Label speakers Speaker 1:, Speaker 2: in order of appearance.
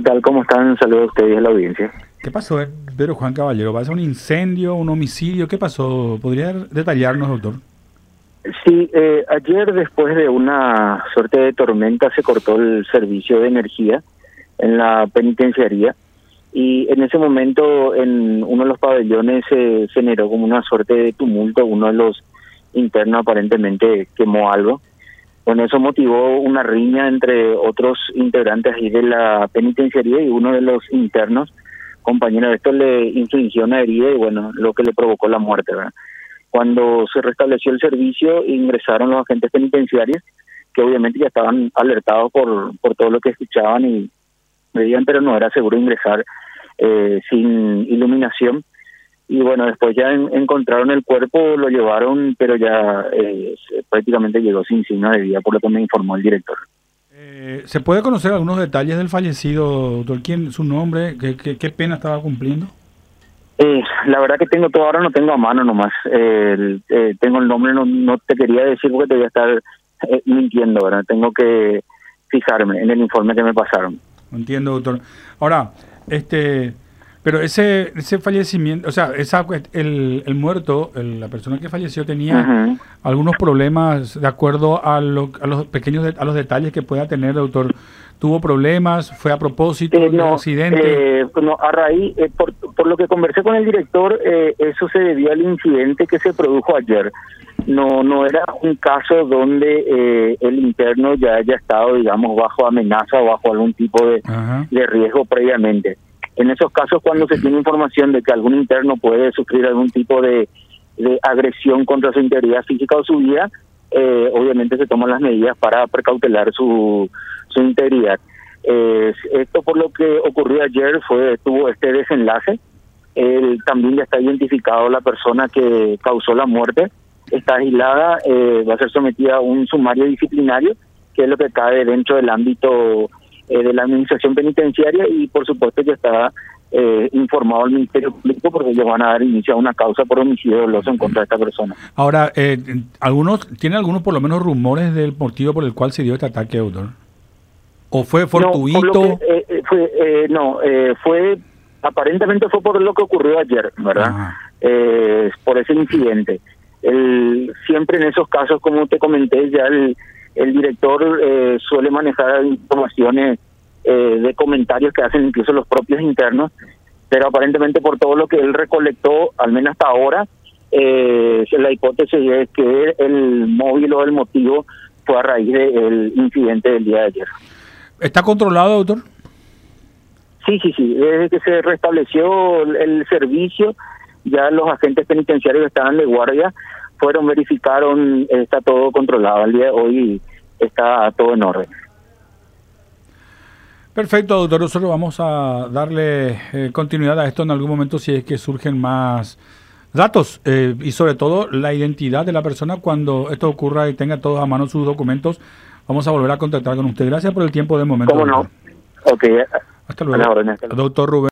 Speaker 1: tal? ¿Cómo están? Saludos a ustedes y a la audiencia.
Speaker 2: ¿Qué pasó, Pedro Juan Caballero? ¿Va a ser un incendio, un homicidio? ¿Qué pasó? ¿Podría detallarnos, doctor?
Speaker 1: Sí, ayer después de una suerte de tormenta se cortó el servicio de energía en la penitenciaría y en ese momento en uno de los pabellones se generó como una suerte de tumulto. Uno de los internos aparentemente quemó algo. Bueno, eso motivó una riña entre otros integrantes ahí de la penitenciaría y uno de los internos, compañero de esto, le infligió una herida y bueno, lo que le provocó la muerte, ¿verdad? Cuando se restableció el servicio, ingresaron los agentes penitenciarios, que obviamente ya estaban alertados por todo lo que escuchaban y veían, pero no era seguro ingresar sin iluminación. Y bueno, después ya encontraron el cuerpo, lo llevaron, pero ya prácticamente llegó sin signo de vida, por lo que me informó el director.
Speaker 2: ¿Se puede conocer algunos detalles del fallecido, doctor? ¿Quién, su nombre? ¿Qué pena estaba cumpliendo?
Speaker 1: La verdad que tengo todo, ahora no tengo a mano nomás. Tengo el nombre, no te quería decir porque te voy a estar mintiendo, ¿verdad? Tengo que fijarme en el informe que me pasaron.
Speaker 2: Entiendo, doctor. Ahora, pero ese fallecimiento, o sea, el muerto, la persona que falleció tenía algunos problemas de acuerdo a los pequeños a los detalles que pueda tener, doctor. ¿Tuvo problemas? ¿Fue a propósito del accidente?
Speaker 1: No, a raíz, por lo que conversé con el director, eso se debió al incidente que se produjo ayer. No era un caso donde el interno ya haya estado, digamos, bajo amenaza o bajo algún tipo de riesgo previamente. En esos casos, cuando se tiene información de que algún interno puede sufrir algún tipo de agresión contra su integridad física o su vida, obviamente se toman las medidas para precautelar su integridad. Esto por lo que ocurrió ayer tuvo este desenlace. También ya está identificado la persona que causó la muerte, está aislada, va a ser sometida a un sumario disciplinario, que es lo que cae dentro del ámbito de la administración penitenciaria, y por supuesto ya está informado al Ministerio Público porque ellos van a dar inicio a una causa por homicidio doloso en contra de esta persona.
Speaker 2: Ahora, ¿tiene algunos por lo menos rumores del motivo por el cual se dio este ataque, doctor? ¿O fue fortuito? Aparentemente fue por lo que ocurrió ayer, ¿verdad? Por ese incidente. Siempre en esos casos, como te comenté, ya el director suele manejar informaciones de comentarios que hacen incluso los propios internos, pero aparentemente por todo lo que él recolectó, al menos hasta ahora, la hipótesis es que el móvil o el motivo fue a raíz del incidente del día de ayer. ¿Está controlado, doctor?
Speaker 1: Sí. Desde que se restableció el servicio, ya los agentes penitenciarios que estaban de guardia verificaron, está todo controlado. Al día de hoy está todo en orden.
Speaker 2: Perfecto, doctor. Nosotros vamos a darle continuidad a esto en algún momento si es que surgen más datos y sobre todo la identidad de la persona cuando esto ocurra y tenga todos a mano sus documentos. Vamos a volver a contactar con usted. Gracias por el tiempo de momento.
Speaker 1: ¿Cómo no?
Speaker 2: Doctor.
Speaker 1: Ok.
Speaker 2: Hasta luego. Doctor Rubén.